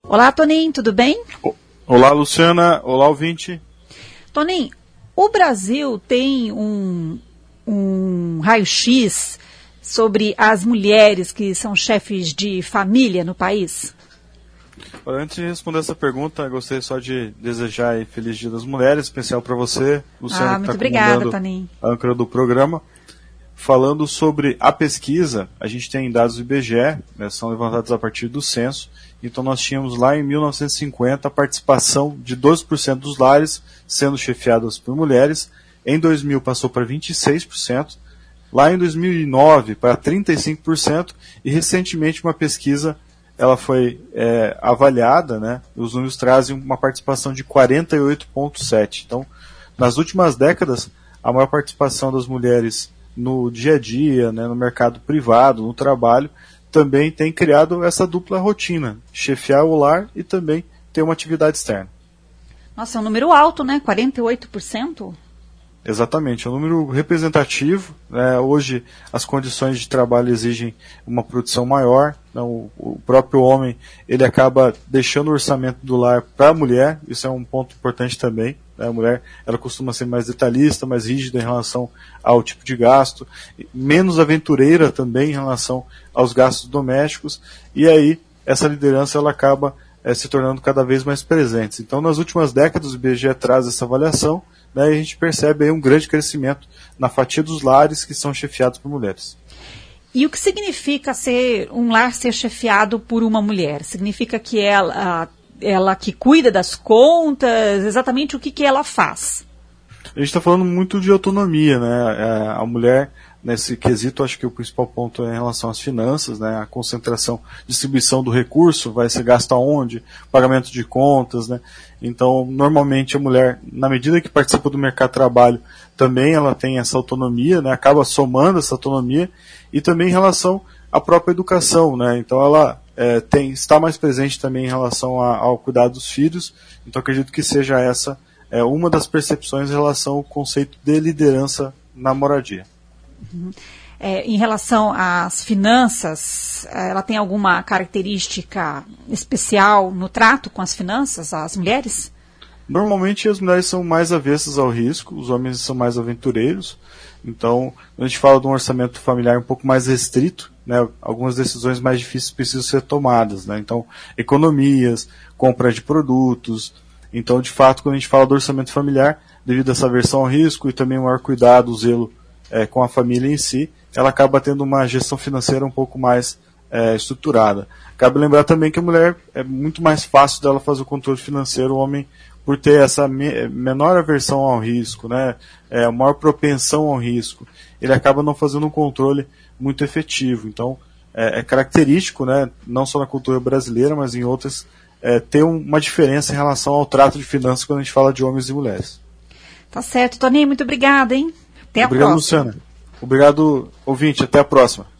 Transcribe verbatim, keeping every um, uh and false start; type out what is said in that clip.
Olá, Toninho, tudo bem? Olá, Luciana. Olá, ouvinte. Toninho, o Brasil tem um, um raio-x sobre as mulheres que são chefes de família no país? Antes de responder essa pergunta, gostaria só de desejar aí Feliz Dia das Mulheres, especial para você, Luciana, ah, que muito está obrigada, Toninho. A âncora do programa. Falando sobre a pesquisa, a gente tem dados do I B G E, né, são levantados a partir do censo. Então nós tínhamos lá em mil novecentos e cinquenta a participação de doze por cento dos lares sendo chefiadas por mulheres. Em dois mil passou para vinte e seis por cento. Lá em dois mil e nove para trinta e cinco por cento. E recentemente uma pesquisa ela foi é, avaliada, né, os números trazem uma participação de quarenta e oito vírgula sete por cento. Então, nas últimas décadas, a maior participação das mulheres no dia a dia, né, no mercado privado, no trabalho, também tem criado essa dupla rotina, chefiar o lar e também ter uma atividade externa. Nossa, é um número alto, né? quarenta e oito por cento? Exatamente, é um número representativo. Né? Hoje as condições de trabalho exigem uma produção maior. Né? O, o próprio homem ele acaba deixando o orçamento do lar para a mulher, isso é um ponto importante também. Né? A mulher ela costuma ser mais detalhista, mais rígida em relação ao tipo de gasto, menos aventureira também em relação aos gastos domésticos, e aí essa liderança ela acaba é, se tornando cada vez mais presente. Então nas últimas décadas o I B G E traz essa avaliação, né, e a gente percebe aí um grande crescimento na fatia dos lares que são chefiados por mulheres. E o que significa ser um lar ser chefiado por uma mulher? Significa que ela, ela que cuida das contas, exatamente o que, que ela faz? A gente está falando muito de autonomia, né? A mulher, nesse quesito, acho que o principal ponto é em relação às finanças, né? A concentração, distribuição do recurso, vai ser gasto aonde, pagamento de contas, né? Então, normalmente a mulher, na medida que participa do mercado de trabalho, também ela tem essa autonomia, né? Acaba somando essa autonomia, e também em relação à própria educação, né? Então ela é, tem, está mais presente também em relação a, ao cuidado dos filhos, então acredito que seja essa é uma das percepções em relação ao conceito de liderança na moradia. Uhum. É, em relação às finanças, ela tem alguma característica especial no trato com as finanças, as mulheres? Normalmente as mulheres são mais avessas ao risco, os homens são mais aventureiros. Então, a gente fala de um orçamento familiar um pouco mais restrito, né, algumas decisões mais difíceis precisam ser tomadas. Né, então, economias, compra de produtos. Então, de fato, quando a gente fala do orçamento familiar, devido a essa aversão ao risco e também o maior cuidado, o zelo é, com a família em si, ela acaba tendo uma gestão financeira um pouco mais é, estruturada. Cabe lembrar também que a mulher é muito mais fácil dela fazer o controle financeiro, o homem, por ter essa me- menor aversão ao risco, né, é, maior propensão ao risco, ele acaba não fazendo um controle muito efetivo. Então, é, é característico, né, não só na cultura brasileira, mas em outras, É, ter um, uma diferença em relação ao trato de finanças quando a gente fala de homens e mulheres. Tá certo, Toninho, muito obrigada, hein? Até a Obrigado, próxima. Luciana. Obrigado, ouvinte. Até a próxima.